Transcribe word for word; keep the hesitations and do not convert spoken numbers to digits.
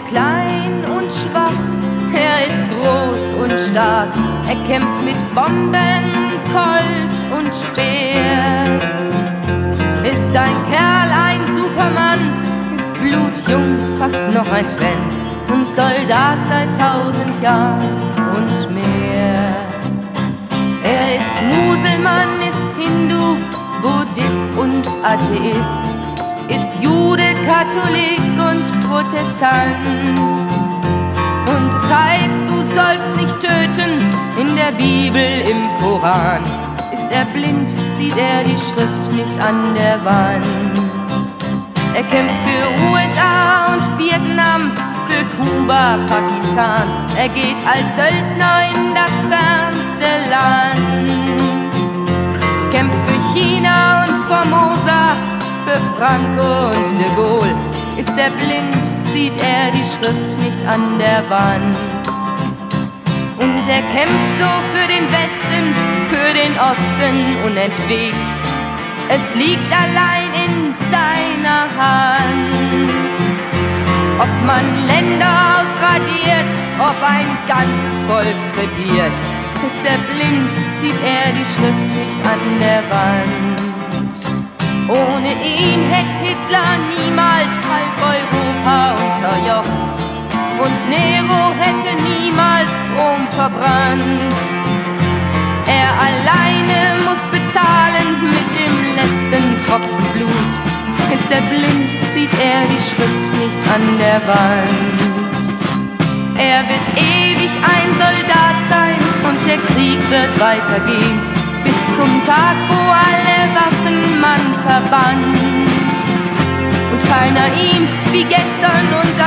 ist klein und schwach, er ist groß und stark. Er kämpft mit Bomben, Colt und Speer. Ist ein Kerl, ein Supermann, ist blutjung, fast noch ein Trend und Soldat seit tausend Jahren und mehr. Er ist Muselmann, ist Hindu, Buddhist und Atheist, ist Jude, Katholik und Protestant. Und es heißt, du sollst nicht töten, in der Bibel, im Koran. Ist er blind, sieht er die Schrift nicht an der Wand. Er kämpft für U S A und Vietnam, für Kuba, Pakistan. Er geht als Söldner in das fernste Land. Kämpft für China und Formosa, für Franco und de Gaulle. Ist er blind, sieht er die Schrift nicht an der Wand. Und er kämpft so für den Westen, für den Osten unentwegt. Es liegt allein in seiner Hand. Ob man Länder ausradiert, ob ein ganzes Volk krepiert, ist er blind, sieht er die Schrift nicht an der Wand. Ohne ihn hätte Hitler niemals halb Europa unterjocht und Nero hätte niemals Rom verbrannt. Er alleine muss bezahlen mit dem letzten Tropfen Blut. Ist er blind, sieht er die Schrift nicht an der Wand. Er wird ewig ein Soldat sein und der Krieg wird weitergehen, bis zum Tag, wo alle Waffen man verbannt und keiner ihm wie gestern und